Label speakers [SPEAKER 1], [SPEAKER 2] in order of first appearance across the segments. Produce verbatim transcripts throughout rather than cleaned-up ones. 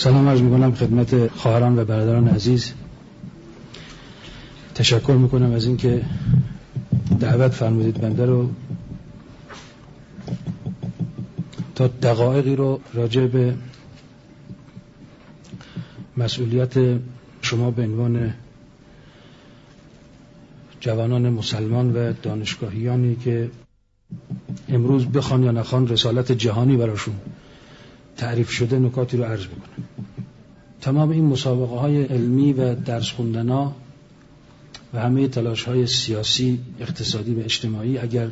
[SPEAKER 1] سلام عرض میکنم خدمت خواهران و برادران عزیز. تشکر میکنم از اینکه دعوت فرمودید بنده رو تا دقایقی رو راجع به مسئولیت شما به عنوان جوانان مسلمان و دانشگاهیانی که امروز بخوان یا نخوان رسالت جهانی براشون تعریف شده نکاتی رو عرض بکنم. تمام این مسابقه های علمی و درس خوندنا و همه تلاش های سیاسی، اقتصادی و اجتماعی اگر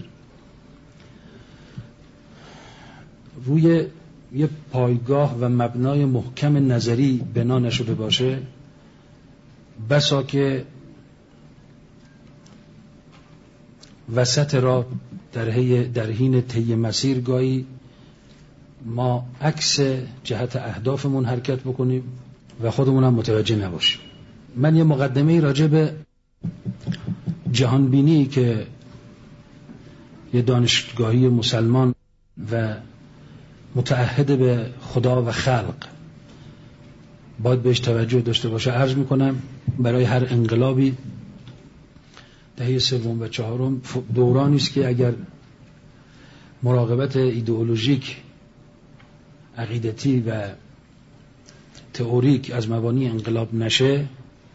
[SPEAKER 1] روی یه پایگاه و مبنای محکم نظری بنا نشده باشه، بسا که وسط را در در حین طی مسیر گاهی ما عکس جهت اهدافمون حرکت بکنیم و خودمون هم متوجه نباشیم. من یه مقدمه راجع به جهانبینی که یه دانشگاهی مسلمان و متعهد به خدا و خلق باید بهش توجه داشته باشه عرض میکنم. برای هر انقلابی دهه سوم و چهارم دورانی است که اگر مراقبت ایدئولوژیک، عقیدتی و تئوریک از مبانی انقلاب نشه،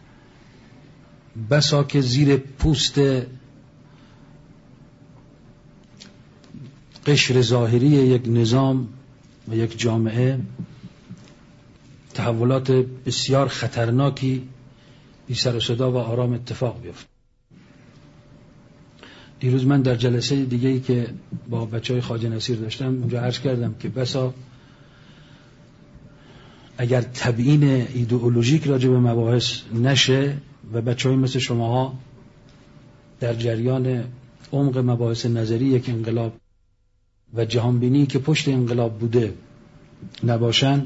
[SPEAKER 1] بسا که زیر پوست قشر ظاهری یک نظام و یک جامعه تحولات بسیار خطرناکی بی سر و صدا و آرام اتفاق بیفته. دیروز من در جلسه دیگه‌ای که با بچهای خواجه نصیر داشتم اونجا عرض کردم که بسا اگر تبیین ایدئولوژیک راجع به مباحث نشه و بچهای مثل شماها در جریان عمق مباحث نظری یک انقلاب و جهانبینی که پشت انقلاب بوده نباشن،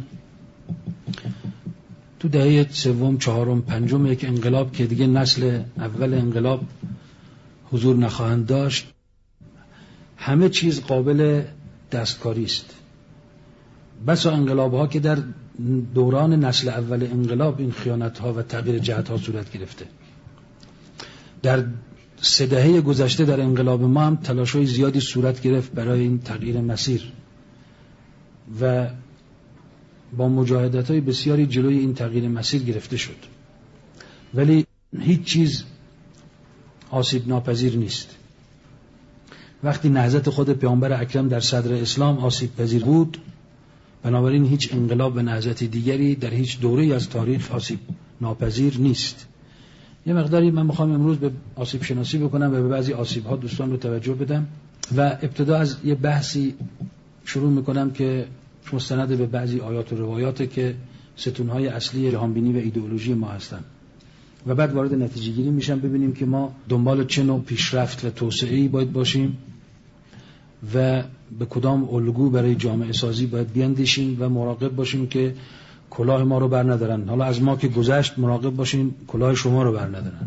[SPEAKER 1] تو دهه سوم، چهارم، پنجم یک انقلاب که دیگه نسل اول انقلاب حضور نخواهند داشت، همه چیز قابل دستکاری است. بسا انقلاب ها که در دوران نسل اول انقلاب این خیانت ها و تغییر جهت ها صورت گرفته. در سه دهه گذشته در انقلاب ما هم تلاش های زیادی صورت گرفت برای این تغییر مسیر و با مجاهدت های بسیاری جلوی این تغییر مسیر گرفته شد، ولی هیچ چیز آسیب ناپذیر نیست. وقتی نهضت خود پیامبر اکرم در صدر اسلام آسیب پذیر بود، بنابراین هیچ انقلاب و نهضت دیگری در هیچ دوره‌ای از تاریخ آسیب ناپذیر نیست. یه مقداری من میخوام امروز به آسیب شناسی بکنم و به بعضی آسیب ها دوستان رو توجه بدم و ابتدا از یه بحثی شروع میکنم که مستند به بعضی آیات و روایاته که ستونهای اصلی جهانبینی و ایدئولوژی ما هستن و بعد وارد نتیجه گیری میشم ببینیم که ما دنبال چه نوع پیشرفت و توسعه‌ای باید باشیم و به کدام الگو برای جامعه سازی باید بیاندیشیم و مراقب باشیم که کلاه ما رو بر ندارن. حالا از ما که گذشت مراقب باشیم کلاه شما رو بر ندارن.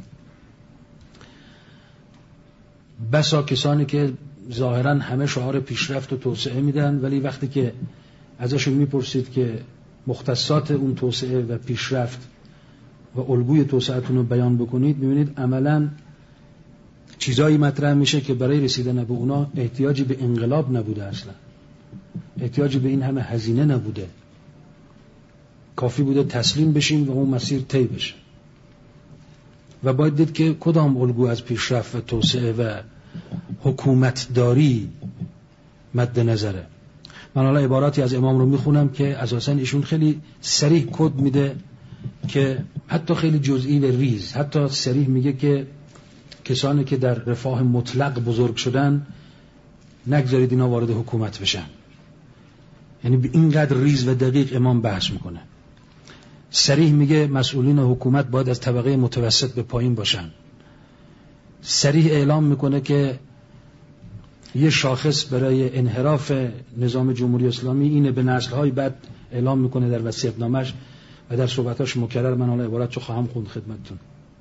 [SPEAKER 1] بسا کسانی که ظاهرا همه شعار پیشرفت و توسعه میدن، ولی وقتی که ازشون میپرسید که مختصات اون توسعه و پیشرفت و الگوی توسعه‌تون رو بیان بکنید، میبینید عملاً چیزایی مطرح میشه که برای رسیدن به اونا احتیاجی به انقلاب نبوده، اصلا احتیاجی به این همه هزینه نبوده، کافی بوده تسلیم بشیم و اون مسیر طی بشه. و باید دید که کدام الگو از پیشرفت و توسعه و حکومتداری مد نظره. من حالا عباراتی از امام رو میخونم که اساساً ایشون خیلی صریح کد میده که حتی خیلی جزئی و ریز، حتی صریح میگه که کسانی که در رفاه مطلق بزرگ شدن نگذارید اینا وارد حکومت بشن. یعنی به اینقدر ریز و دقیق امام بحث میکنه. صریح میگه مسئولین حکومت باید از طبقه متوسط به پایین باشن. صریح اعلام میکنه که یه شاخص برای انحراف نظام جمهوری اسلامی اینه، به نسل‌های بعد اعلام میکنه در وصیت‌نامه‌اش و در صحبتاش مکرر. من حالا عبارتشو خواهم خوند خدمتتون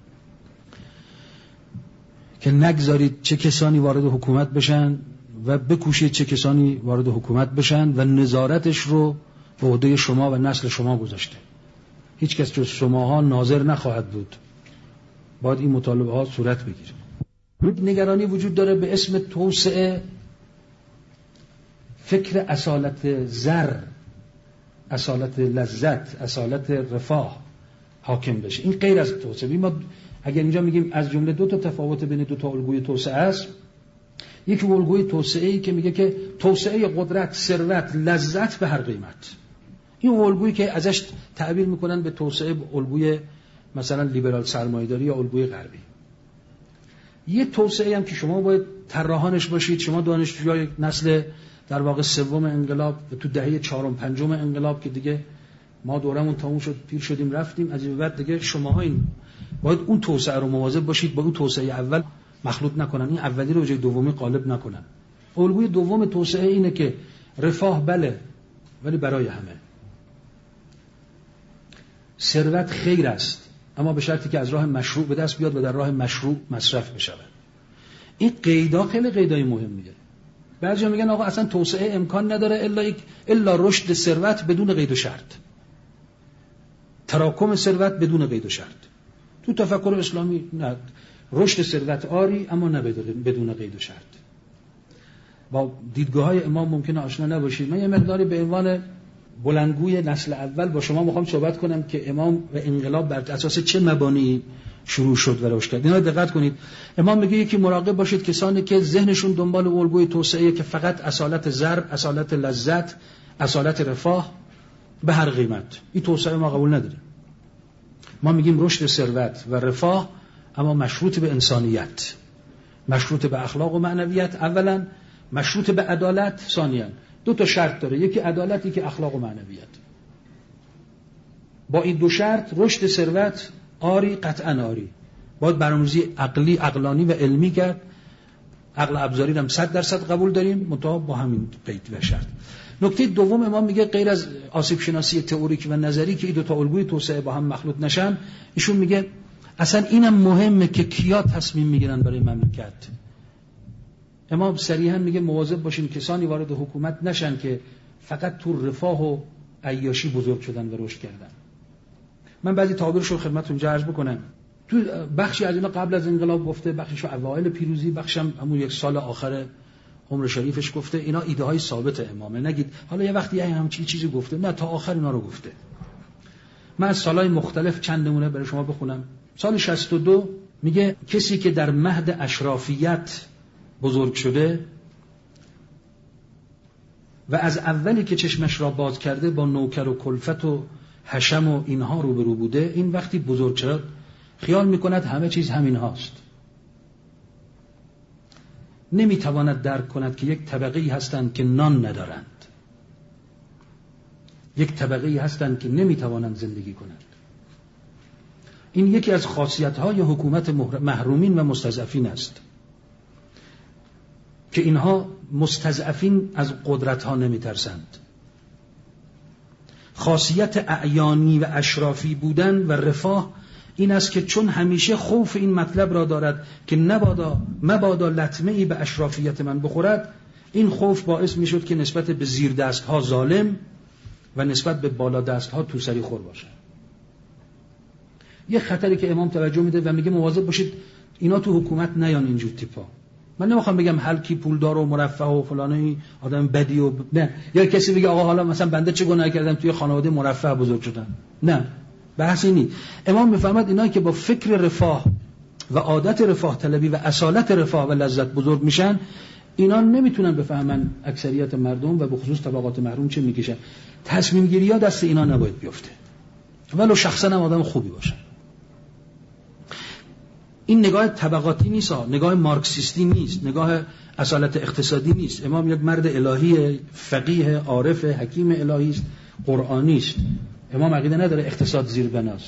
[SPEAKER 1] که نگذارید چه کسانی وارد حکومت بشن و بکوشید چه کسانی وارد حکومت بشن و نظارتش رو به عهده شما و نسل شما گذاشته. هیچ کس جز شماها ناظر نخواهد بود. باید این مطالبه ها صورت بگیره. یک نگرانی وجود داره به اسم توسعه فکر اصالت زر، اصالت لذت، اصالت رفاه حاکم بشه. این غیر از توسعه. ما اگر اینجا میگیم از جمله دو تا تفاوت بین دو تا الگوی توسعه است، یکی الگوی توسعه‌ای که میگه که توسعه قدرت، ثروت، لذت به هر قیمت. این الگویی که ازش تعبیر میکنن به توسعه الگوی مثلا لیبرال سرمایه‌داری یا الگوی غربی. یه توسعه هم که شما باید طراحانش باشید، شما دانشجوی نسل در واقع سوم انقلاب و تو دهه چهارم پنجم انقلاب که دیگه ما دورمون تموم شد، پیر شدیم رفتیم، از این بعد دیگه شماها این باید اون توسعه رو مواظب باشید با اون توسعه اول مخلوط نکنن، این اولی رو جای دومی غالب نکنن. الگوی دوم توسعه اینه که رفاه بله ولی برای همه، ثروت خیر است اما به شرطی که از راه مشروع به دست بیاد و در راه مشروع مصرف بشه. این قیدا خیلی قیدای مهمیه. بعضیا میگن آقا اصلا توسعه امکان نداره الا یک الا رشد ثروت بدون قید و شرط، تراکم ثروت بدون قید و شرط. تو تفکر اسلامی نه، رشد ثروت آری اما نه بدون قید و شرط. با دیدگاه‌های امام ممکنه آشنا نباشید. من یه مقداری به عنوان بلندگوی نسل اول با شما میخوام صحبت کنم که امام و انقلاب بر اساس چه مبانی شروع شد و رشد کرد. اینا دقت کنید. امام میگه یکی مراقب باشید کسانی که ذهنشون دنبال الگوی توسعه که فقط اصالت ضرب، اصالت لذت، اصالت رفاه به هر قیمت. این توسعه ما قبول نداریم. ما میگیم رشد ثروت و رفاه اما مشروط به انسانیت، مشروط به اخلاق و معنویت اولا، مشروط به عدالت ثانیا. دو تا شرط داره، یکی عدالت، یکی اخلاق و معنویت. با این دو شرط رشد ثروت آری، قطعا آری. باید برنامه‌ریزی عقلی، عقلانی و علمی کرد. عقل ابزاری هم صد درصد قبول داریم، منتها با همین قید و شرط. نکته دوم امام میگه غیر از آسیب شناسی تئوریک و نظری که این دو تا الگوی توسعه با هم مخلوط نشن، ایشون میگه اصلا اینم مهمه که کیا تصمیم میگیرن برای مملکت. امام صریحا میگه مواظب باشین کسانی وارد حکومت نشن که فقط تو رفاه و عیاشی بزرگ شدن و رشد کردن. من بعضی تعابیرش رو خدمتتون عرض بکنم. تو بخشی از اینا قبل از انقلاب گفته، بخشیشو اوایل پیروزی، بخشم همون یک سال آخر عمر شریفش گفته. اینا ایده های ثابت امامه. نگید حالا یه وقتی همچین چیزی گفته، نه، تا آخر اینا رو گفته. من از سالهای مختلف چند نمونه برای شما بخونم. سال شصت و دو میگه کسی که در مهد اشرافیت بزرگ شده و از اولی که چشمش را باز کرده با نوکر و کلفت و حشم و اینها روبرو بوده، این وقتی بزرگ شد خیال میکند همه چیز همین هاست. نمیتواند درک کند که یک طبقه‌ای هستند که نان ندارند، یک طبقه‌ای هستند که نمیتوانند زندگی کنند. این یکی از خاصیت‌های حکومت محرومین و مستضعفین است که اینها مستضعفین از قدرت‌ها نمیترسند. خاصیت اعیانی و اشرافی بودن و رفاه این است که چون همیشه خوف این مطلب را دارد که نبادا مبادا لطمه‌ای به اشرافیت من بخورد، این خوف باعث میشد که نسبت به زیر دست‌ها ظالم و نسبت به بالا دست‌ها توسری خور باشه. یه خطری که امام توجه میده و میگه مواظب باشید اینا تو حکومت نیان اینجور تیپا. من نمیخوام بگم هر کی پولدار و مرفه و فلانی آدم بدی و نه، یا کسی بگه آقا حالا مثلا بنده چه گناهی کردم توی خانواده مرفه بزرگ شدم. نه، بحثی نیست. امام میفهمد اینا که با فکر رفاه و عادت رفاه طلبی و اصالت رفاه و لذت بزرگ میشن، اینا نمیتونن بفهمن اکثریت مردم و به خصوص طبقات محروم چه میکشن. تصمیم گیری ها دست اینا نباید بیفته، ولو شخصا هم آدم خوبی باشه. این نگاه طبقاتی نیست، نگاه مارکسیستی نیست، نگاه اصالت اقتصادی نیست. امام یک مرد الهی، فقیه، عارف، حکیم الهی است، قرآنی است. امام عقیده نداره اقتصاد زیر بناست،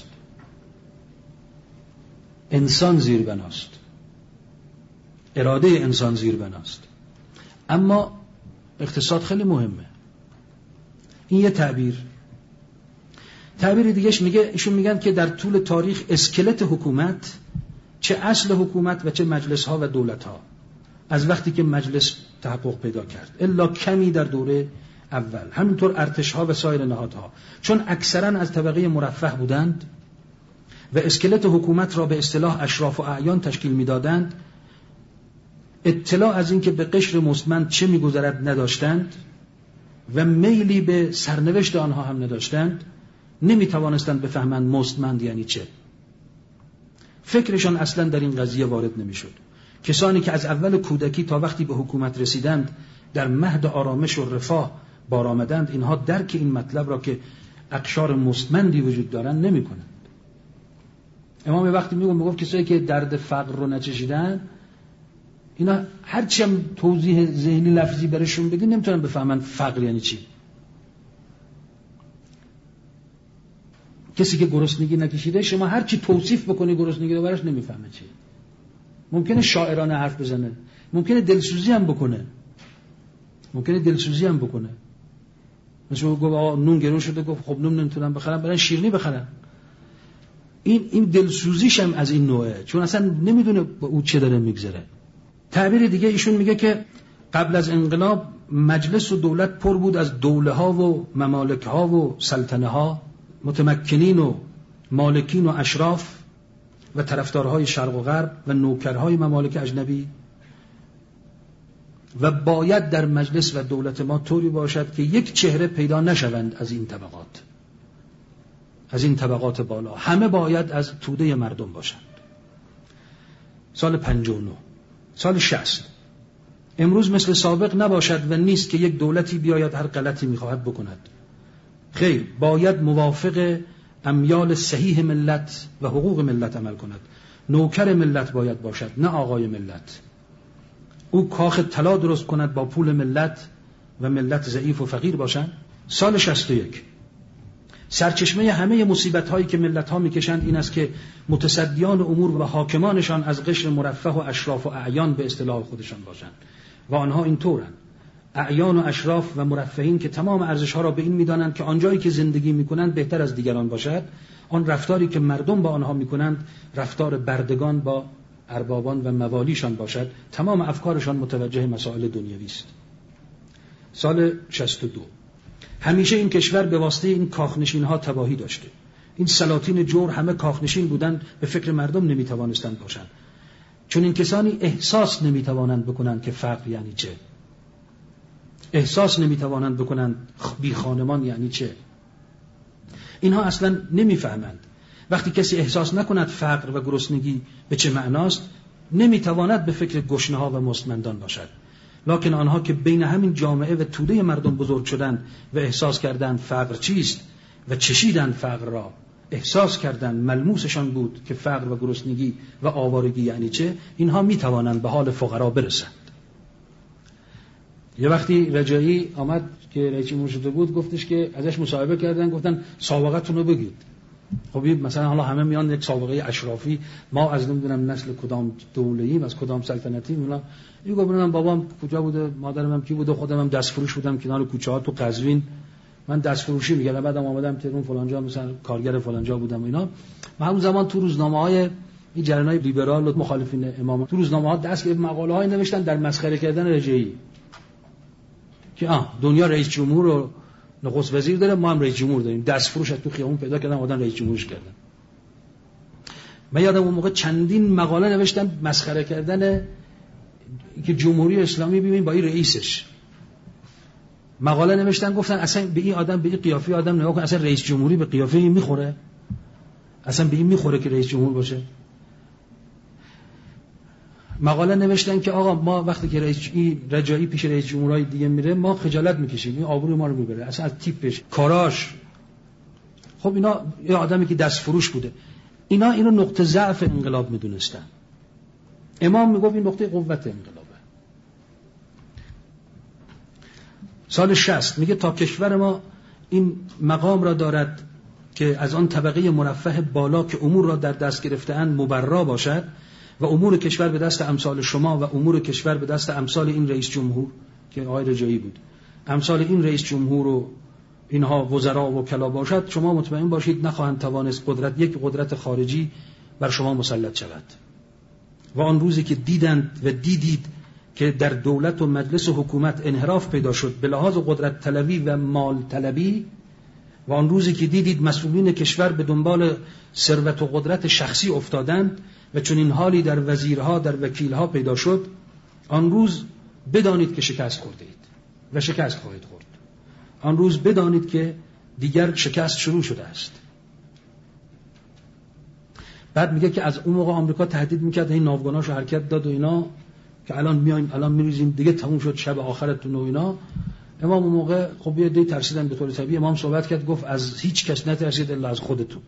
[SPEAKER 1] انسان زیر بناست، اراده انسان زیر بناست. اما اقتصاد خیلی مهمه. این یه تعبیر. تعبیر دیگهش میگه، ایشون میگن که در طول تاریخ اسکلت حکومت، چه اصل حکومت و چه مجلس ها و دولت ها، از وقتی که مجلس تحقق پیدا کرد الا کمی در دوره اول، همینطور ارتش‌ها و سایر نهادها، چون اکثرا از طبقه مرفه بودند و اسکلت حکومت را به اصطلاح اشراف و اعیان تشکیل می‌دادند، اطلاع از این که به قشر مستمند چه می‌گذرد نداشتند و میلی به سرنوشت آنها هم نداشتند، نمی‌توانستند بفهمند مستمند یعنی چه. فکرشان اصلا در این قضیه وارد نمی‌شد. کسانی که از اول کودکی تا وقتی به حکومت رسیدند در مهد آرامش و رفاه بار آمدند، اینها درک این مطلب را که اقشار مستمندی وجود دارند نمی‌کنند. امام وقتی میگه میگفت کسایی که درد فقر رو نچشیدن، اینا هرچی هم توضیح ذهنی لفظی برشون بدی نمیتونن بفهمن فقر یعنی چی. کسی که گرسنگی نکشیده شما هرچی توصیف بکنی گرسنگی رو براش نمیفهمه چی. ممکنه شاعرانه حرف بزنه، ممکنه دلسوزی هم بکنه، ممکنه دلسوزی هم بکنه. مثلا گفت آقا نون گرون شده، گفت خب نون نمیتونم بخرم، برن شیرینی بخرن. این این دلسوزیش هم از این نوعه، چون اصلا نمیدونه با او چه داره میگذره. تعبیر دیگه ایشون میگه که قبل از انقلاب مجلس و دولت پر بود از دوله ها و ممالک ها و سلطنه ها، متمکنین و مالکین و اشراف و طرفدارهای شرق و غرب و نوکرهای ممالک اجنبی، و باید در مجلس و دولت ما طوری باشد که یک چهره پیدا نشوند از این طبقات، از این طبقات بالا، همه باید از توده مردم باشند. سال پنجاه و نه، سال شصت، امروز مثل سابق نباشد و نیست که یک دولتی بیاید هر غلطی میخواهد بکند. خیر، باید موافق امیال صحیح ملت و حقوق ملت عمل کند. نوکر ملت باید باشد، نه آقای ملت. او کاخ طلا درست کند با پول ملت و ملت ضعیف و فقیر باشند. سال شصت و یک، سرچشمه همه مصیبت هایی که ملت ها میکشند این است که متصدیان امور و حاکمانشان از قشر مرفه و اشراف و اعیان به اصطلاح خودشان باشند و آنها اینطورند. اعیان و اشراف و مرفهین که تمام ارزش ها را به این میدانند که آنجایی که زندگی میکنند بهتر از دیگران باشد، آن رفتاری که مردم با آنها میکنند رفتار بردگان با اربابان و موالیشان باشد، تمام افکارشان متوجه مسائل دنیوی است. سال شصت و دو، همیشه این کشور به واسطه این کاخنشین ها تباهی داشته. این سلاطین جور همه کاخنشین بودند، به فکر مردم نمیتوانستند باشند، چون این کسانی احساس نمیتوانند بکنند که فقر یعنی چه، احساس نمیتوانند بکنند بی خانمان یعنی چه. اینها اصلا نمیفهمند. وقتی کسی احساس نکند فقر و گرسنگی به چه معناست، نمیتواند به فکر گشنه ها و مستمندان باشد. لکن آنها که بین همین جامعه و توده مردم بزرگ شدند و احساس کردند فقر چیست و چشیدند فقر را، احساس کردند ملموسشان بود که فقر و گرسنگی و آوارگی یعنی چه، اینها میتوانند به حال فقرا برسند. یه وقتی رجایی آمد که رئیس جمهور شده بود، گفتش که ازش مصاحبه کردن، گفتن سابقتون رو بگید. خب مثلا حالا همه میان یک سابقه اشرافی، ما از نمیدونم نسل کدام دوله‌ایم، از کدام سلطنتیم. اونا میگه من بابام کجا بوده، مادرم هم کی بوده، خودم هم دست فروش بودم کنار کوچه ها تو قزوین، من دست فروشی می‌کردم، بعدم اومدم تهران فلانجا مثلا کارگر فلانجا بودم. اینا من اون زمان تو روزنامه‌های این جریان‌های لیبرال و مخالفین امام تو روزنامه‌ها دست به مقاله‌های نوشتن در مسخره کردن رجایی که آ دنیا رئیس جمهور و نخست وزیر داره، ما هم رئیس جمهور داریم. دست فروش تو خیابون پیدا کردن، آدم رئیس جمهورش کردن. من یادم اون موقع چندین مقاله نوشتن مسخره کردن که جمهوری اسلامی ببین با این رئیسش. مقاله نوشتن گفتن اصلا به این آدم، به این قیافه آدم نگاه کن، اصلا رئیس جمهوری به قیافه این میخوره؟ اصلا به این میخوره که رئیس جمهور باشه؟ مقاله نوشتن که آقا ما وقتی که رئیس رجایی پیش رئیس جمهورهای دیگه میره ما خجالت میکشیم، این آبروی ما رو میبره، اصلا از تیپش، کاراش. خب اینا یه آدمی که دست فروش بوده، اینا اینو نقطه ضعف انقلاب میدونستن. امام میگفت این نقطه قوت انقلابه. سال شصت میگه تا کشور ما این مقام را دارد که از آن طبقه مرفه بالا که امور را در دست گرفته‌اند مبرا باشد و امور کشور به دست امثال شما و امور کشور به دست امثال این رئیس جمهور که آقای رجایی بود، امثال این رئیس جمهور و اینها وزرا و وکلا باشد، شما مطمئن باشید نخواهند توانست قدرت یک قدرت خارجی بر شما مسلط شود. و آن روزی که دیدند و دیدید که در دولت و مجلس و حکومت انحراف پیدا شد به لحاظ قدرت طلبی و مال طلبی، و آن روزی که دیدید مسئولین کشور به دنبال ثروت و قدرت شخصی افتادند و چون این حالی در وزیرها در وکیلها پیدا شد، آن روز بدانید که شکست خورده اید و شکست خواهید خورد. آن روز بدانید که دیگر شکست شروع شده است. بعد میگه که از اون موقع آمریکا تهدید میکرد این ناوگاناشو حرکت داد و اینا که الان میایم الان میریزیم دیگه تموم شد شب آخرتون و اینا. امام اون موقع خب یه دی ترسیدن به طور طبیعی. امام صحبت کرد گفت از هیچ کس نترسید الا از خودتون.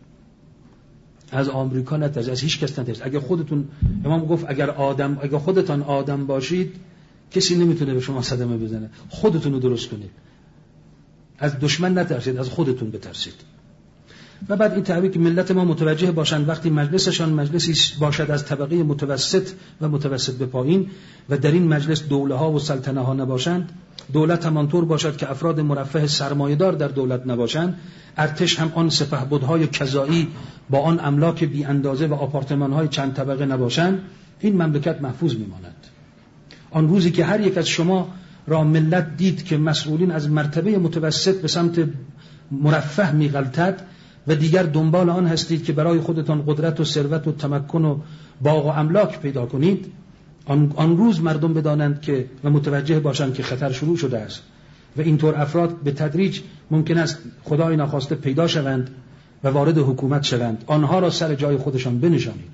[SPEAKER 1] از آمریکا نترسید، از هیچ کس نترسید. اگه خودتون، امام گفت اگر آدم اگه خودتان آدم باشید کسی نمیتونه به شما صدمه بزنه. خودتون رو درست کنید. از دشمن نترسید، از خودتون بترسید. و بعد این تعبیر که ملت ما متوجه باشند وقتی مجلسشان مجلسی باشد از طبقه متوسط و متوسط به پایین و در این مجلس دوله ها و سلطنه ها نباشند، دولت همانطور باشد که افراد مرفه سرمایه‌دار در دولت نباشند، ارتش هم آن سپهبدهای کذایی با آن املاک بی اندازه و آپارتمان های چند طبقه نباشند، این مملکت محفوظ میماند. آن روزی که هر یک از شما را ملت دید که مسئولین از مرتبه متوسط به سمت مرفه میغلطد و دیگر دنبال آن هستید که برای خودتان قدرت و ثروت و تمکن و باغ و املاک پیدا کنید، آن, آن روز مردم بدانند که و متوجه باشند که خطر شروع شده است و اینطور افراد به تدریج ممکن است خدای ناخواسته پیدا شوند و وارد حکومت شوند. آنها را سر جای خودشان بنشانید.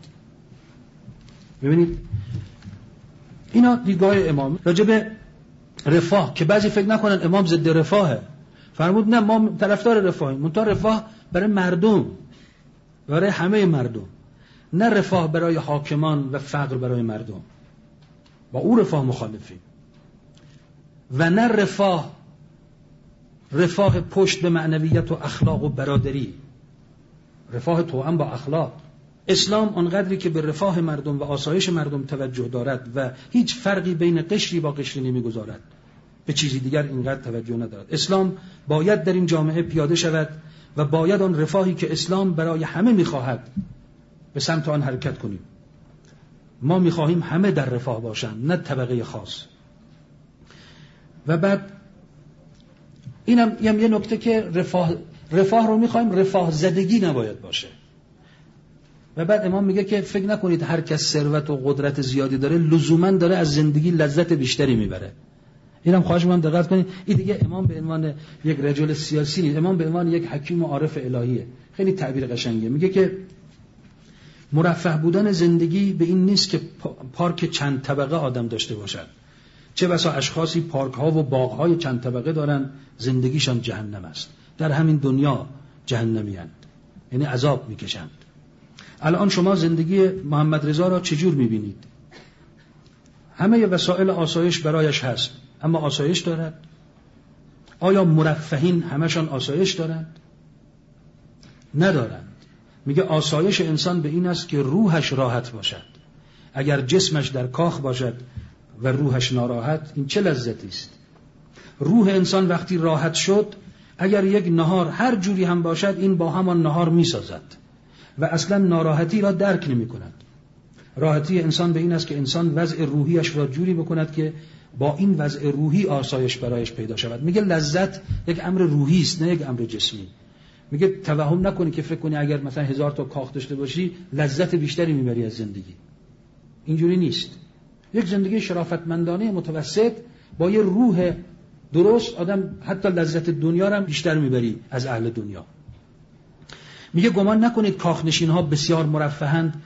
[SPEAKER 1] ببینید اینا دیدگاه امام راجع به رفاه که بعضی فکر نکنن امام ضد رفاهه. فرمود نه، ما طرفدار رفاهیم، منتها رفاه برای مردم، برای همه مردم، نه رفاه برای حاکمان و فقر برای مردم. با او رفاه مخالفیم. و نه رفاه رفاه پشت به معنویت و اخلاق و برادری، رفاه توأم با اخلاق. اسلام آنقدری که به رفاه مردم و آسایش مردم توجه دارد و هیچ فرقی بین قشری با قشری نمیگذارد، به چیزی دیگر اینقدر توجه ندارد. اسلام باید در این جامعه پیاده شود و باید آن رفاهی که اسلام برای همه میخواهد به سمت آن حرکت کنیم. ما میخواهیم همه در رفاه باشند، نه طبقه خاص. و بعد اینم یه نکته که رفاه رفاه رو میخوایم، رفاه زدگی نباید باشه. و بعد امام میگه که فکر نکنید هر کس ثروت و قدرت زیادی داره لزوما داره از زندگی لذت بیشتری میبره. اینم خواهش می‌کنم دقت کنید. این دیگه امام به عنوان یک رجل سیاسی نیست، امام به عنوان یک حکیم و عارف الهیه. خیلی تعبیر قشنگه. میگه که مرفه بودن زندگی به این نیست که پارک چند طبقه آدم داشته باشد. چه بسا اشخاصی پارک ها و باغ های چند طبقه دارن، زندگیشان جهنم است. در همین دنیا جهنمی‌اند، یعنی عذاب میکشند. الان شما زندگی محمد رضا را چجور میبینید؟ همه وسایل آسایش برایش هست، اما آسایش دارد؟ آیا مرفهین همشان آسایش دارند؟ ندارند. میگه آسایش انسان به این است که روحش راحت باشد. اگر جسمش در کاخ باشد و روحش ناراحت، این چه لذتی است؟ روح انسان وقتی راحت شد، اگر یک نهار هر جوری هم باشد این با همان نهار میسازد و اصلا ناراحتی را درک نمی کند. راحتی انسان به این است که انسان وضع روحیش را جوری بکند که با این وضع روحی آسایش برایش پیدا شود. میگه لذت یک امر روحی است، نه یک امر جسمی. میگه توهم نکنی که فکر کنی اگر مثلا هزار تا کاخ داشته باشی لذت بیشتری میبری از زندگی. اینجوری نیست. یک زندگی شرافتمندانه متوسط با یه روح درست، آدم حتی لذت دنیا را هم بیشتر میبری از اهل دنیا. میگه گمان نکنید کاخنشین ها بسیار مرفهند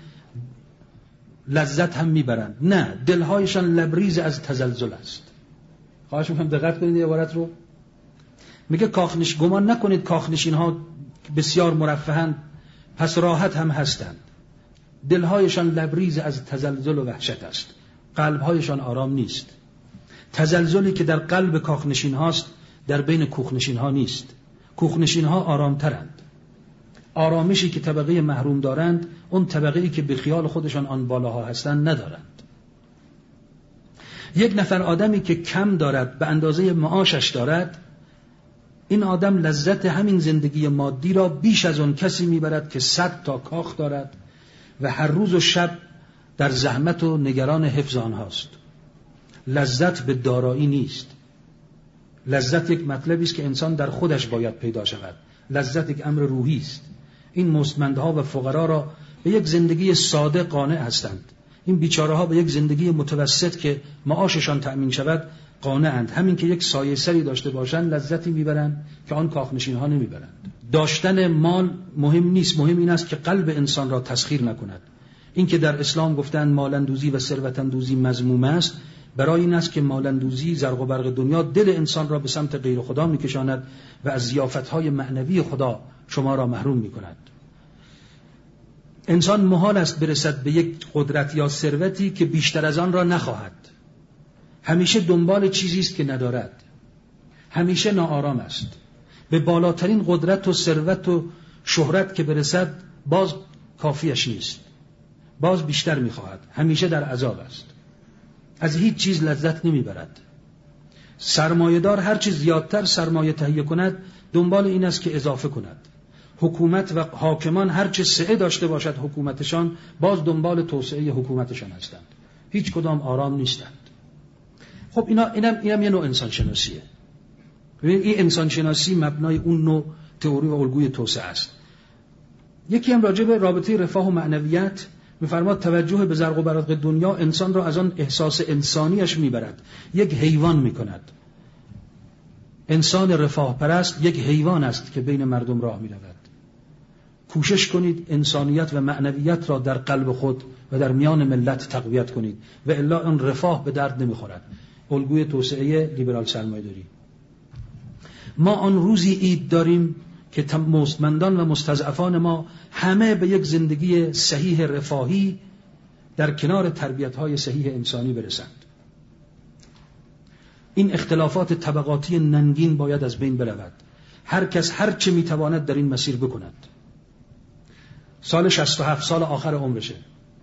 [SPEAKER 1] لذت هم میبرند. نه، دلهایشان لبریز از تزلزل است. خواهش میکنم دقت کنید این عبارت رو. میگه کاخنش گمان نکنید کاخنشین ها بسیار مرفهند پس راحت هم هستند. دلهایشان لبریز از تزلزل و وحشت است. قلبهایشان آرام نیست. تزلزلی که در قلب کاخنشین هاست در بین کوخنشین ها نیست. کوخنشین ها آرامترند. آرامشی که طبقه محروم دارند اون طبقه‌ای که به خیال خودشان آن بالاها هستند ندارند. یک نفر آدمی که کم دارد به اندازه معاشش دارد، این آدم لذت همین زندگی مادی را بیش از آن کسی میبرد که صد تا کاخ دارد و هر روز و شب در زحمت و نگران حفظ آنهاست. لذت به دارایی نیست. لذت یک مطلبی است که انسان در خودش باید پیدا شود. لذت یک امر روحی است. این مستمندها و فقرا را به یک زندگی ساده قانع هستند. این بیچاره ها به یک زندگی متوسط که معاششان تأمین شود قانعند. همین که یک سایه سری داشته باشند لذتی میبرند که آن کاخنشین ها نمیبرند. داشتن مال مهم نیست، مهم این است که قلب انسان را تسخیر نکند. این که در اسلام گفتند مالندوزی و ثروتندوزی مذموم است، برای این است که مالندوزی زرق و برق دنیا دل انسان را به سمت غیر خدا میکشاند و از ضیافت‌های معنوی خدا شما را محروم میکند. انسان محال است برسد به یک قدرت یا ثروتی که بیشتر از آن را نخواهد. همیشه دنبال چیزی است که ندارد. همیشه ناآرام است. به بالاترین قدرت و ثروت و شهرت که برسد باز کافیش نیست. باز بیشتر میخواهد. همیشه در عذاب است. از هیچ چیز لذت نمیبرد. سرمایه‌دار هر چیز زیادتر سرمایه تهیه کند دنبال این است که اضافه کند. حکومت و حاکمان هر چه سعه داشته باشد حکومتشان باز دنبال توسعه حکومتشان هستند. هیچ کدام آرام نیستند. خب اینا اینم اینم یه نوع انسان شناسیه. ببینید این انسان شناسی مبنای اون نوع تئوری و الگوی توسعه است. یکی هم راجع به رابطه رفاه و معنویت می‌فرماد توجه به زرق و برق دنیا انسان را از آن احساس انسانیش میبرد، یک حیوان میکند. انسان رفاه پرست یک حیوان است که بین مردم راه میرود. کوشش کنید انسانیت و معنویت را در قلب خود و در میان ملت تقویت کنید و الا اون رفاه به درد نمیخورد. الگوی توسعه لیبرال سرمایه‌داری. ما آن روزی عید داریم که مستمندان و مستضعفان ما همه به یک زندگی صحیح رفاهی در کنار تربیت‌های صحیح انسانی برسند. این اختلافات طبقاتی ننگین باید از بین برود. هر کس هر چه میتواند در این مسیر بکند. سال شصت و هفت سال آخر عمرشه.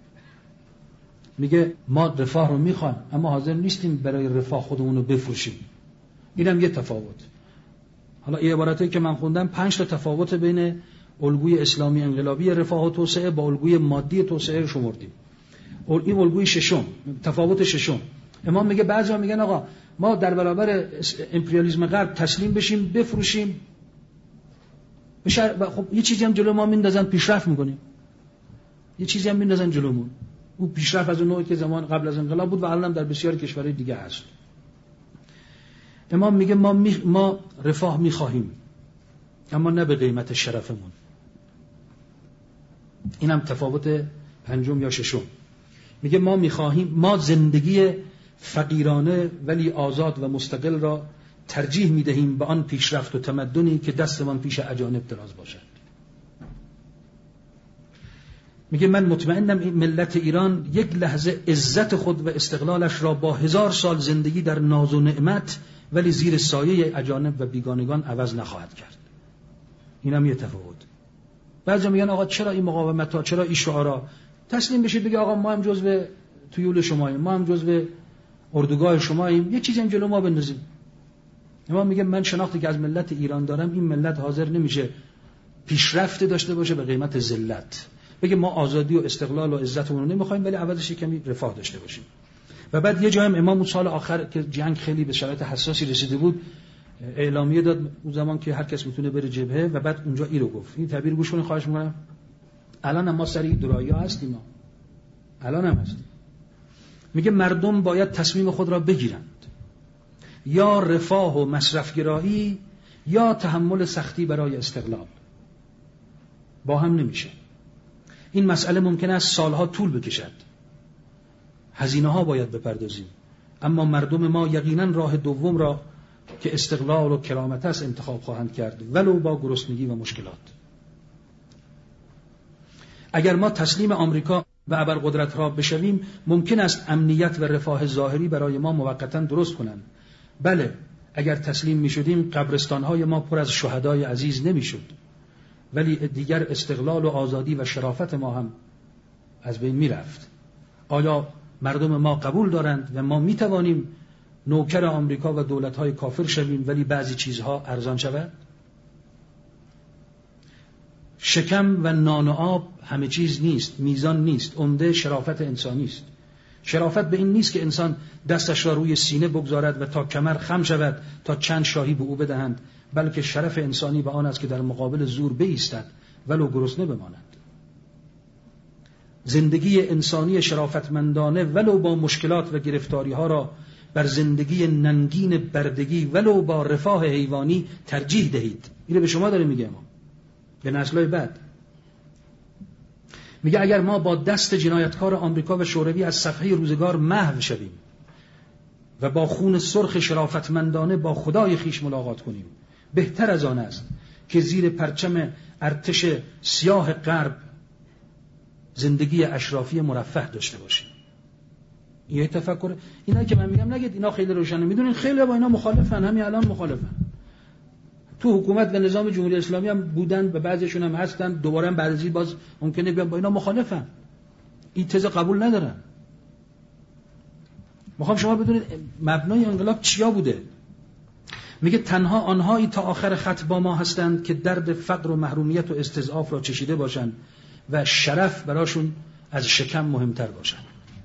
[SPEAKER 1] میگه ما رفاه رو میخوایم اما حاضر نیستیم برای رفاه خودمون رو بفروشیم. اینم یه تفاوت. حالا این عبارتی که من خوندم پنج تا تفاوت بین الگوی اسلامی انقلابی رفاه و توسعه با الگوی مادی توسعه رو شمردیم. این الگوی ششم، تفاوت ششم. امام میگه بعضیا میگن آقا ما در برابر امپریالیسم غرب تسلیم بشیم بفروشیم بشه. خب یه چیزی هم جلو ما میندازن پیشرفت میکنیم. یه چیزی هم میندازن جلومون. اون پیشرفت از اون نوعی که زمان قبل از انقلاب بود و الان هم در بسیاری کشورهای دیگه هست. امام میگه ما می ما رفاه میخواهیم اما نه به قیمت شرفمون. اینم تفاوت پنجم یا ششم. میگه ما میخواهیم ما زندگی فقیرانه ولی آزاد و مستقل را ترجیح میدهیم به آن پیشرفت و تمدنی که دستمان پیش اجانب دراز باشد. میگه من مطمئنم این ملت ایران یک لحظه عزت خود و استقلالش را با هزار سال زندگی در ناز و نعمت ولی زیر سایه اجانب و بیگانگان عوض نخواهد کرد. اینم یه تفاوت. بعضی میگن آقا چرا این مقاومت ها، چرا این شعارا؟ تسلیم بشید بگه آقا ما هم جزو تویول شماییم، ما هم جزو اردوگاه شماییم، یه چیزی هم جلو ما بندازیم. اما میگه من شناختی که از ملت ایران دارم این ملت حاضر نمیشه پیشرفت داشته باشه به قیمت ذلت. بگه ما آزادی و استقلال و عزتمون رو نمیخوایم ولی عوضش کمی رفاه داشته باشیم. و بعد یه جایم امام سال آخر که جنگ خیلی به شرایط حساسی رسیده بود اعلامیه داد اون زمان که هر کس میتونه بره جبهه و بعد اونجا ای رو گفت. این تعبیر گوش کنید خواهش میکنم. الان هم ما سر این دورایی‌ها هستیم، ما الان هم هستیم. میگه مردم باید تصمیم خود را بگیرند، یا رفاه و مصرفگرایی یا تحمل سختی برای استقلال. با هم نمیشه. این مسئله ممکن است سالها طول بکشد، هزینه ها باید بپردازیم، اما مردم ما یقینا راه دوم را که استقلال و کرامت است انتخاب خواهند کرد ولو با گرسنگی و مشکلات. اگر ما تسلیم آمریکا و ابرقدرت ها بشویم ممکن است امنیت و رفاه ظاهری برای ما موقتا درست کنند. بله اگر تسلیم می شدیم قبرستان های ما پر از شهدای عزیز نمی شد، ولی دیگر استقلال و آزادی و شرافت ما هم از بین می رفت. آیا مردم ما قبول دارند و ما می توانیم نوکر آمریکا و دولت‌های کافر شویم ولی بعضی چیزها ارزان شود؟ شکم و نان و آب همه چیز نیست، میزان نیست. عمده شرافت انسانی است. شرافت به این نیست که انسان دستش را روی سینه بگذارد و تا کمر خم شود تا چند شاهی به او بدهند، بلکه شرف انسانی به آن است که در مقابل زور بایستد ولو گرسنه بماند. زندگی انسانی شرافتمندانه ولو با مشکلات و گرفتاری ها را بر زندگی ننگین بردگی ولو با رفاه حیوانی ترجیح دهید. اینو به شما داره میگه، ما به نسل‌های بعد میگه اگر ما با دست جنایتکار آمریکا و شوروی از صفحه روزگار محو شویم و با خون سرخ شرافتمندانه با خدای خیش ملاقات کنیم، بهتر از آن است که زیر پرچم ارتش سیاه غرب زندگی اشرافی مرفه داشته باشیم. یه تفکر اینا که من میگم نگید اینا خیلی روشنه، میدونین خیلی با اینا مخالفن، همین الان مخالفن. تو حکومت و نظام جمهوری اسلامی هم بودن و بعضیشون هم هستن، دوباره هم بعد از این باز ممکنه بیان با اینا مخالفن. این تز قبول ندارن. میخوام شما بدونید مبنای انقلاب چیا بوده. میگه تنها آنهایی تا آخر خط با ما هستند که درد فقر و محرومیت و استضعاف را چشیده باشند و شرف براشون از شکم مهمتر باشند.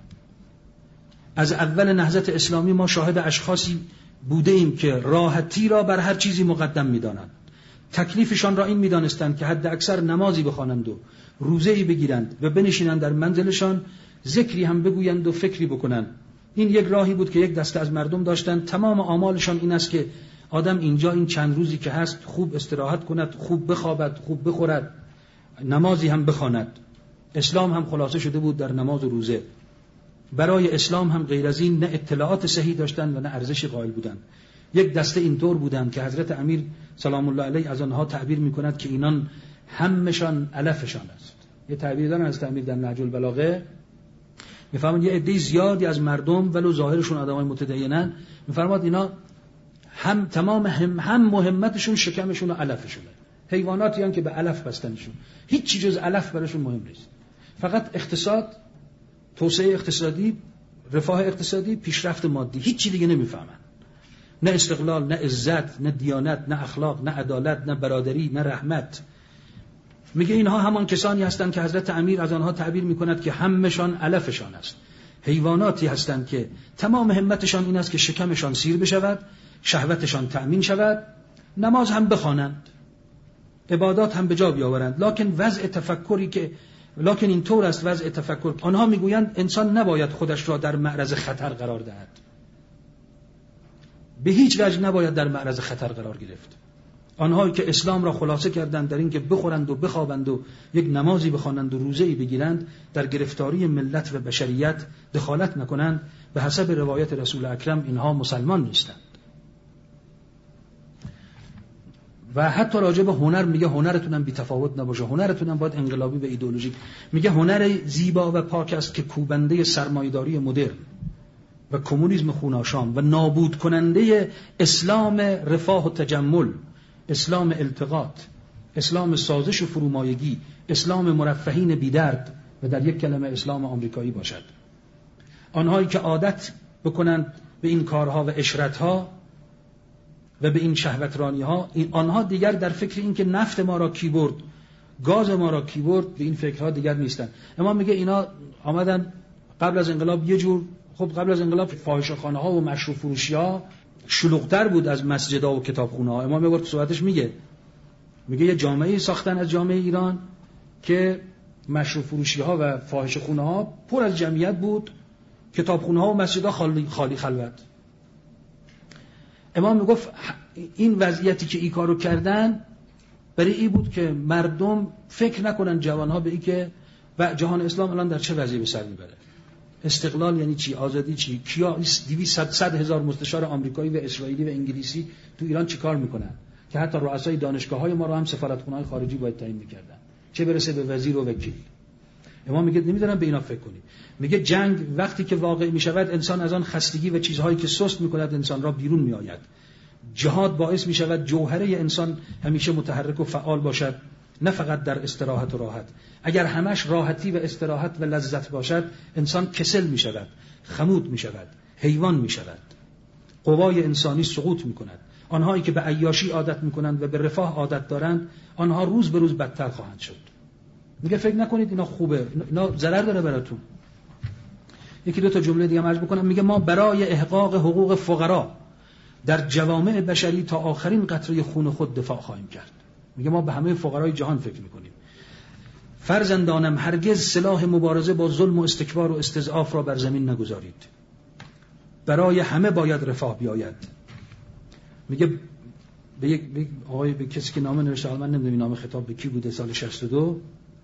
[SPEAKER 1] از اول نهضت اسلامی ما شاهد اشخاصی بوده ایم که راحتی را بر هر چیزی مقدم می‌دانند. تکلیفشان را این می‌دانستند که حد اکثر نمازی بخوانند و روزه‌ای بگیرند و بنشینند در منزلشان، ذکری هم بگویند و فکری بکنند. این یک راهی بود که یک دسته از مردم داشتند. تمام آمالشان این است که آدم اینجا این چند روزی که هست خوب استراحت کند، خوب بخوابد، خوب بخورد، نمازی هم بخواند. اسلام هم خلاصه شده بود در نماز و روزه. برای اسلام هم غیر از این نه اطلاعات صحیح داشتن و نه ارزشی قائل بودند. یک دسته اینطور بودند که حضرت امیر سلام الله علیه از آنها تعبیر می‌کند که اینان همشان علفشان است. یه تعبیر دارن از امیر در نهج البلاغه، می‌فرماد یه عده زیادی از مردم ولو ظاهرشون آدمای متدینن، می‌فرماد اینا هم تمام هم, هم مهمتشون شکمشون و علفشونه. حیواناتی هستند که به علف بستنشون، هیچ چیز جز علف براشون مهم نیست. فقط اقتصاد، توسعه اقتصادی، رفاه اقتصادی، پیشرفت مادی، هیچ چیز دیگه نمیفهمن. نه استقلال، نه عزت، نه دیانت، نه اخلاق، نه عدالت، نه برادری، نه رحمت. میگه اینها همان کسانی هستند که حضرت امیر از آنها تعبیر میکند که همشان علفشان است. حیواناتی هستند که تمام همتشان این است که شکمشان سیر بشود، شهوتشان تأمین شود، نماز هم بخوانند، عبادات هم به جا بیاورند. لکن وضع تفکری که لکن این طور است وضع تفکر، آنها میگویند انسان نباید خودش را در معرض خطر قرار دهد. به هیچ وجه نباید در معرض خطر قرار گرفت. آنهایی که اسلام را خلاصه کردند در این که بخورند و بخوابند و یک نمازی بخوانند و روزه‌ای بگیرند، در گرفتاری ملت و بشریت دخالت نکنند، به حسب روایت رسول اکرم اینها مسلمان نیستند. و حتی راجع به هنر میگه هنرتون هم بی‌تفاوت نباشه، هنرتون هم باید انقلابی و ایدئولوژیک. میگه هنر زیبا و پاک است که کوبنده سرمایه‌داری مدرن و کمونیسم خوناشام و نابود کننده اسلام رفاه و تجمل، اسلام التقاط، اسلام سازش و فرومایگی، اسلام مرفهین بی‌درد و در یک کلمه اسلام آمریکایی باشد. آنهایی که عادت بکنند به این کارها و عشرتها و به این شهوترانی‌ها، این آنها دیگر در فکر این که نفت ما را کی برد، گاز ما را کی برد، به این فکرها دیگر نیستن. امام میگه اینا آمدن قبل از انقلاب یه جور، خب قبل از انقلاب فاحشه‌خانه‌ها و مشروب فروشی‌ها شلوغ‌تر بود از مسجدها و کتابخونه‌ها. امام میگه تو صحبتش میگه میگه یه جامعه ساختن از جامعه ایران که مشروب فروشی‌ها و فاحشه‌خانه‌ها پر از جمعیت بود، کتابخونه‌ها و مسجدها خالی خالی خلوت. امام میگفت این وضعیتی که این کارو کردن برای این بود که مردم فکر نکنن، جوانها، به این که و جهان اسلام الان در چه وضعی به سر میبره. استقلال یعنی چی؟ آزادی چی؟ کیا دویست صد هزار مستشار آمریکایی و اسرائیلی و انگلیسی تو ایران چی کار میکنن که حتی رؤسای دانشگاه‌های ما رو هم سفارتخونه‌های خارجی باید تعیین میکردن، چه برسه به وزیر و وکیل. امام میگه نمیذارن به اینا فکر کنید. میگه جنگ وقتی که واقع میشود انسان از آن خستگی و چیزهایی که سست میکند انسان را بیرون میآید. جهاد باعث میشود جوهره انسان همیشه متحرک و فعال باشد، نه فقط در استراحت و راحت. اگر همش راحتی و استراحت و لذت باشد انسان کسل میشود، خمود میشود، حیوان میشود، قوای انسانی سقوط میکند. آنهایی که به عیاشی عادت میکنند و به رفاه عادت دارند آنها روز به روز بدتر خواهند شد. میگه فکر نکنید اینا خوبه، اینا ضرر داره براتون. یکی دو تا جمله دیگه عرض بکنم. میگه ما برای احقاق حقوق فقرا در جوامع بشری تا آخرین قطره خون خود دفاع خواهیم کرد. میگه ما به همه فقرای جهان فکر میکنیم. فرزندانم هرگز سلاح مبارزه با ظلم و استکبار و استضعاف را بر زمین نگذارید. برای همه باید رفاه بیاید. میگه به یک آقای به کسی که نامه نوشته، من نمیدونم نامه خطاب به کی بوده، سال شصت و دو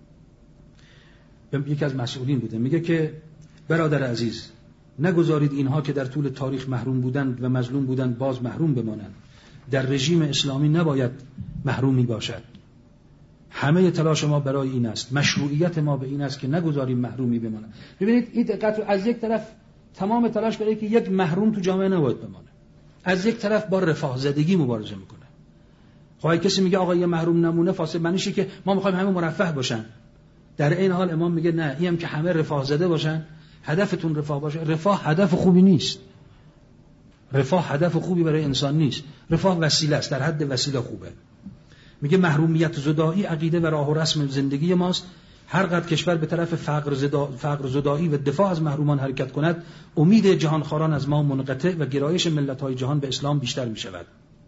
[SPEAKER 1] به یکی از مسئولین بوده. میگه که برادر عزیز نگذارید اینها که در طول تاریخ محروم بودند و مظلوم بودند باز محروم بمانند. در رژیم اسلامی نباید محرومی باشد. همه تلاش ما برای این است، مشروعیت ما به این است که نگذاریم محرومی بمانند. ببینید این دقت رو، از یک طرف تمام تلاش برای که یک محروم تو جامعه نباید بمانه، از یک طرف با رفاه زدگی مبارزه میکنه. خواهی کسی میگه آقا یه محروم نمونه فاسد معنیشه که ما میخوایم همه مرفه باشن. در این حال امام میگه نه، اینم که همه رفاه زده باشن. هدفتون رفاه باشه. رفاه هدف خوبی نیست. رفاه هدف خوبی برای انسان نیست. رفاه وسیله است، در حد وسیله خوبه. میگه محرومیت زدایی عقیده و راه و رسم زندگی ماست. هر قدر کشور به طرف فقر زدا... فقر زدایی و دفاع از محرومان حرکت کند، امید جهانخواران از ما منقطع و گرایش ملت‌های جهان به اسلام بیشتر میشود.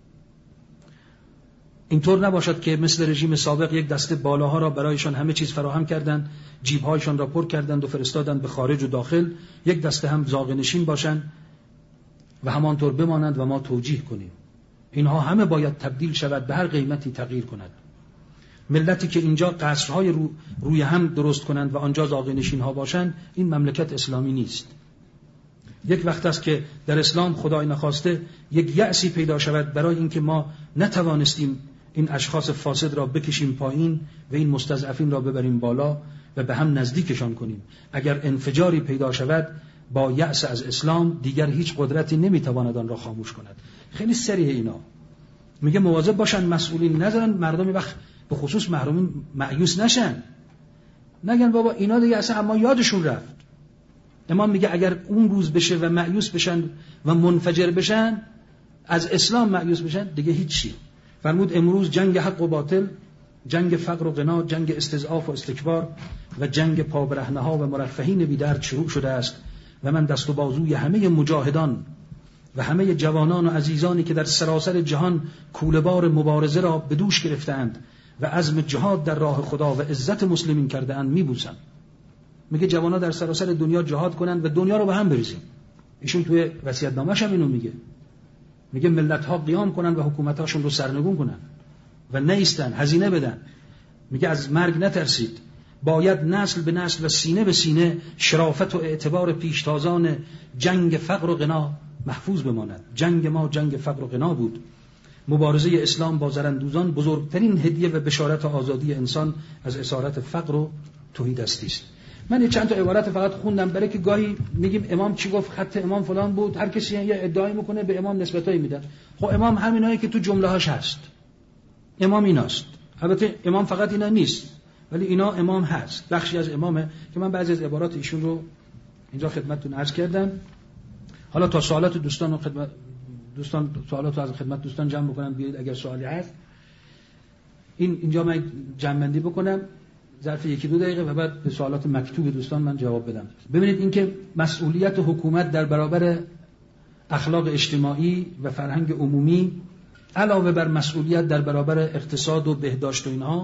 [SPEAKER 1] اینطور نباشد که مثل رژیم سابق یک دسته بالاها را برایشان همه چیز فراهم کردند، جیب‌هایشان را پر کردند و فرستادند به خارج و داخل، یک دسته هم زاغه‌نشین باشند و همانطور بمانند و ما توجیه کنیم. اینها همه باید تبدیل شود، به هر قیمتی تغییر کند. ملتی که اینجا قصرهای رو روی هم درست کنند و آنجا زاغه‌نشین‌ها باشند، این مملکت اسلامی نیست. یک وقت است که در اسلام خدای نخواسته یک یأسی پیدا شود برای اینکه ما نتوانستیم این اشخاص فاسد را بکشیم پایین و این مستضعفین را ببریم بالا و به هم نزدیکشان کنیم. اگر انفجاری پیدا شود با یأس از اسلام، دیگر هیچ قدرتی نمیتواند آن را خاموش کند. خیلی صریح اینا. میگه مواظب باشن مسئولین نذارن مردم وقت به خصوص محرومین مایوس نشن، نگن بابا اینا دیگه اصلا اما یادشون رفت. امام میگه اگر اون روز بشه و مایوس بشن و منفجر بشن، از اسلام مایوس بشن، دیگه هیچی. فرمود امروز جنگ حق و باطل، جنگ فقر و غنا، جنگ استضعاف و استکبار و جنگ پابرهنه‌ها و مرفهین بی‌درد شروع شده است و من دست و بازوی همه مجاهدان و همه جوانان و عزیزانی که در سراسر جهان کوله‌بار مبارزه را به دوش گرفتند و عزم جهاد در راه خدا و عزت مسلمین کرده‌اند میبوسم. میگه جوانا در سراسر دنیا جهاد کنند و دنیا رو به هم بریزیم. ایشون توی وصیت‌نامه‌ش هم اینو میگه. میگه ملت‌ها قیام کنند و حکومت‌هاشون رو سرنگون کنند و نیستن، هزینه بدن. میگه از مرگ نترسید. باید نسل به نسل و سینه به سینه شرافت و اعتبار پیشتازان جنگ فقر و غنا محفوظ بماند. جنگ ما جنگ فقر و غنا بود. مبارزه اسلام با زرندوزان بزرگترین هدیه و بشارت آزادی انسان از اسارت فقر و تهیدستی است. من چند تا عبارت فقط خوندم برای که گاهی میگیم امام چی گفت، خط امام فلان بود، هر کسی یه ادعایی میکنه به امام نسبتایی میده. خب امام همینایی که تو جمله‌هاش هست. امام ایناست. البته امام فقط اینا نیست، ولی اینا امام هست، بخشی از امامه که من بعضی از عبارات ایشون رو اینجا خدمتتون عرض کردم. حالا تا سوالات دوستان و خدمت دوستان سوالات رو از خدمت دوستان جمع بکنم، بیارید اگر سوالی هست. این اینجا من جمع‌بندی بکنم ظرف یکی دو دقیقه و بعد به سوالات مکتوب دوستان من جواب بدم. ببینید اینکه مسئولیت حکومت در برابر اخلاق اجتماعی و فرهنگ عمومی علاوه بر مسئولیت در برابر اقتصاد و بهداشت و اینها،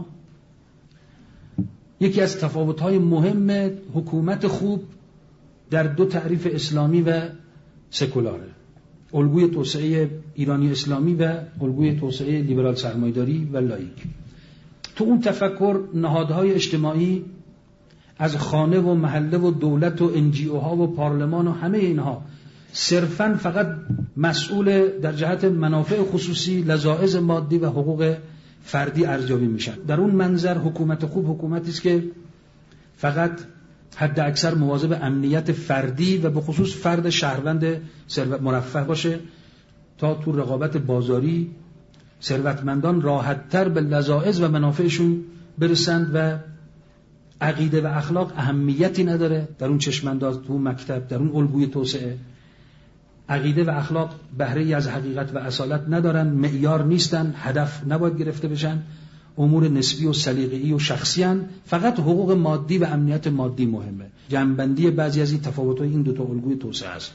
[SPEAKER 1] یکی از تفاوت‌های مهم حکومت خوب در دو تعریف اسلامی و سکولاره. الگوی توسعه ایرانی اسلامی و الگوی توسعه لیبرال سرمایه‌داری و لایک. تو اون تفکر نهادهای اجتماعی از خانه و محله و دولت و انجیوها و پارلمان و همه اینها صرفاً فقط مسئول در جهت منافع خصوصی، لذاذ مادی و حقوق فردی ارزیابی میشن. در اون منظر حکومت خوب حکومتی است که فقط حد اکثر مواظب امنیت فردی و به خصوص فرد شهروند ثروت مرفه باشه تا تو رقابت بازاری ثروتمندان راحت‌تر به لذاذ و منافعشون برسند و عقیده و اخلاق اهمیتی نداره در اون چشمانداز، تو مکتب، در اون الگوی توسعه. عقیده و اخلاق بهره‌ای از حقیقت و اصالت ندارن، معیار نیستن، هدف نباید گرفته بشن. امور نسبی و سلیقه‌ای و شخصی هستند. فقط حقوق مادی و امنیت مادی مهمه. جنبندی بعضی از این تفاوت‌های این دو تا الگوی توسعه است.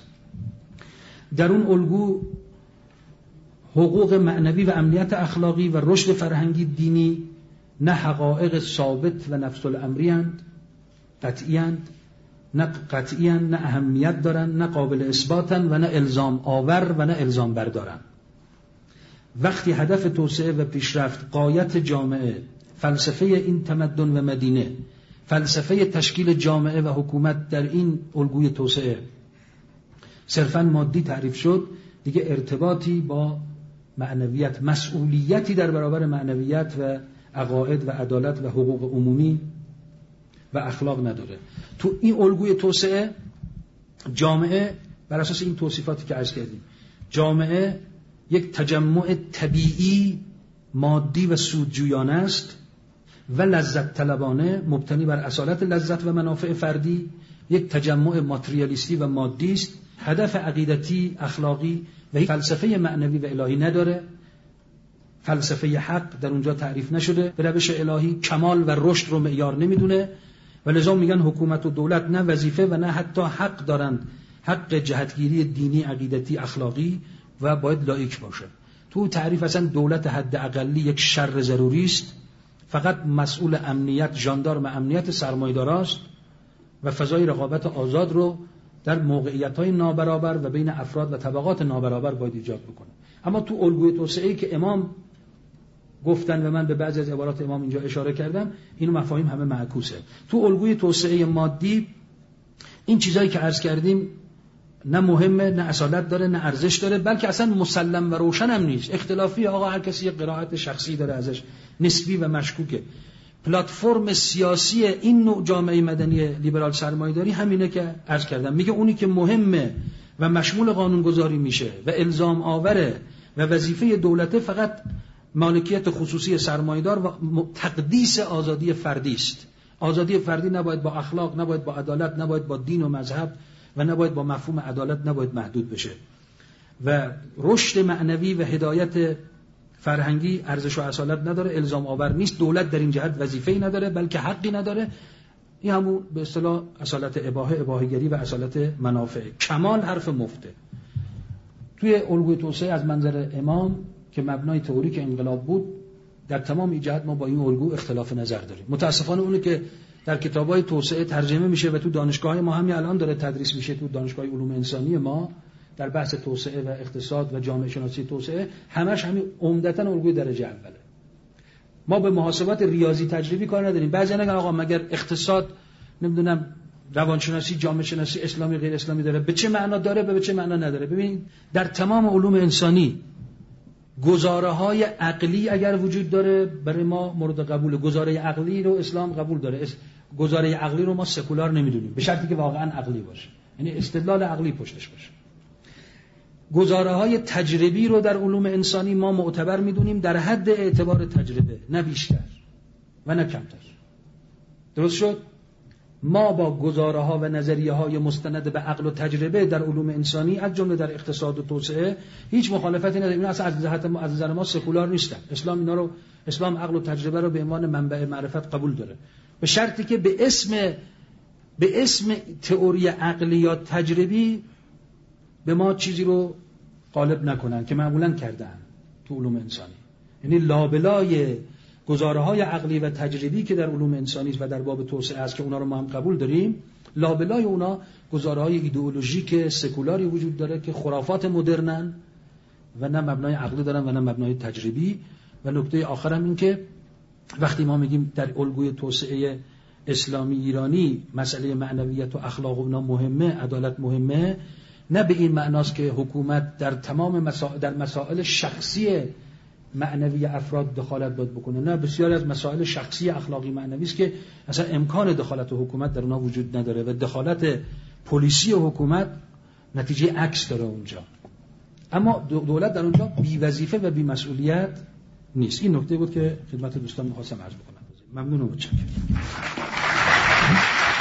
[SPEAKER 1] در اون الگو حقوق معنوی و امنیت اخلاقی و رشد فرهنگی دینی نه حقایق ثابت و نفس الامری اند، قطعی اند، نه قطعی اند، نه اهمیت دارند، نه قابل اثباتند و نه الزام آور و نه الزام بردارند. وقتی هدف توسعه و پیشرفت، غایت جامعه، فلسفه این تمدن و مدینه، فلسفه تشکیل جامعه و حکومت در این الگوی توسعه صرفاً مادی تعریف شد، دیگه ارتباطی با معنویت، مسئولیتی در برابر معنویت و عقاید و عدالت و حقوق عمومی و اخلاق نداره. تو این الگوی توسعه جامعه بر اساس این توصیفاتی که عرض کردیم، جامعه یک تجمع طبیعی مادی و سودجویانه است و لذت طلبانه مبتنی بر اصالت لذت و منافع فردی، یک تجمع ماتریالیستی و مادی است، هدف عقیدتی، اخلاقی و فلسفه معنوی و الهی نداره. فلسفه حق در اونجا تعریف نشده، به روش الهی کمال و رشد رو معیار نمیدونه و لذا میگن حکومت و دولت نه وظیفه و نه حتی حق دارند، حق جهتگیری دینی، عقیدتی، اخلاقی و باید لایق باشه. تو تعریف اصلا دولت حد اقلی یک شر ضروری است، فقط مسئول امنیت، ژاندارم امنیت سرمایه‌داراست و فضای رقابت آزاد رو در موقعیت‌های نابرابر و بین افراد و طبقات نابرابر باید ایجاد بکنه. اما تو الگوی توسعه‌ای که امام گفتن و من به بعضی از عبارات امام اینجا اشاره کردم، این مفاهیم همه معکوسه. تو الگوی توسعه مادی این چیزایی که عرض کردیم نه مهمه، نه اصالت داره، نه ارزش داره، بلکه اصلا مسلم و روشن هم نیست. اختلافی، آقا هر کسی یک قرائت شخصی داره ازش، نسبی و مشکوکه. پلتفرم سیاسی این نوع جامعه مدنی لیبرال سرمایه‌داری همینه که عرض کردم. میگه اونی که مهمه و مشمول قانونگذاری میشه و الزام آوره و وظیفه دولته فقط مالکیت خصوصی سرمایه‌دار و تقدیس آزادی فردی است. آزادی فردی نباید با اخلاق، نباید با عدالت، نباید با دین و مذهب و نباید با مفهوم عدالت نباید محدود بشه. و رشد معنوی و هدایت فرهنگی ارزش و اصالت نداره، الزام آور نیست. دولت در این جهت وظیفه‌ای نداره بلکه حقی نداره. این همون به اصطلاح اصالت اباحه، اباحه‌گری و اصالت منافع. کمال حرف مفته. توی الگوی توسعه از منظر امام که مبنای تئوریک انقلاب بود، در تمام این جهت ما با این الگو اختلاف نظر داریم. متاسفانه اونه که در کتاب‌های توسعه ترجمه میشه و تو دانشگاه‌های ما همین الان داره تدریس میشه، تو دانشگاه علوم انسانی ما در بحث توسعه و اقتصاد و جامعه شناسی توسعه همش همین عمدتاً الگوی درجه اوله. ما به محاسبات ریاضی تجربی کار نداریم. بعضی میگن آقا مگر اقتصاد نمیدونم روانشناسی، جامعه شناسی اسلامی غیر اسلامی داره، به چه معنا داره به چه معنا نداره؟ ببین در تمام علوم انسانی گزاره‌های عقلی اگر وجود داره برای ما مورد قبول. گزاره عقلی رو اسلام قبول داره، گزاره عقلی رو ما سکولار نمیدونیم، به شرطی که واقعا عقلی باشه، یعنی استدلال عقلی پشتش باشه. گزاره‌های تجربی رو در علوم انسانی ما معتبر میدونیم در حد اعتبار تجربه، نه بیشتر و نه کمتر. درست شد؟ ما با گزاره‌ها و نظریه‌های مستند به عقل و تجربه در علوم انسانی از جمله در اقتصاد و توسعه هیچ مخالفتی نداریم. اینا اصلا از جهت ما از نظر ما سکولار نیستن. اسلام اینا رو، اسلام عقل و تجربه رو به عنوان منبع معرفت قبول داره، به شرطی که به اسم به اسم تئوری عقلی یا تجربی به ما چیزی رو غالب نکنن که معمولاً کردن تو علوم انسانی. یعنی لابلای گزاره‌های عقلی و تجربی که در علوم انسانی و در باب توسعه است که اونا رو ما هم قبول داریم، لابلای اونا گزاره‌های ایدئولوژیک سکولاری وجود داره که خرافات مدرنن و نه مبنای عقلی دارن و نه مبنای تجربی. و نکته آخر هم این که وقتی ما میگیم در الگوی توسعه اسلامی ایرانی مسئله معنویت و اخلاق و اونا مهمه، عدالت مهمه، نه به این معناست که حکومت در تمام مسائل در مسائل شخصی معنوی افراد دخالت باید بکنه. نه، بسیاری از مسائل شخصی اخلاقی معنوی است که اصلا امکان دخالت حکومت در اونها وجود نداره و دخالت پلیسی حکومت نتیجه عکس داره اونجا. اما دولت در اونجا بی وظیفه و بی مسئولیت نیست. این نکته بود که خدمت دوستان می‌خواستم عرض بکنم. ممنون و متشکرم.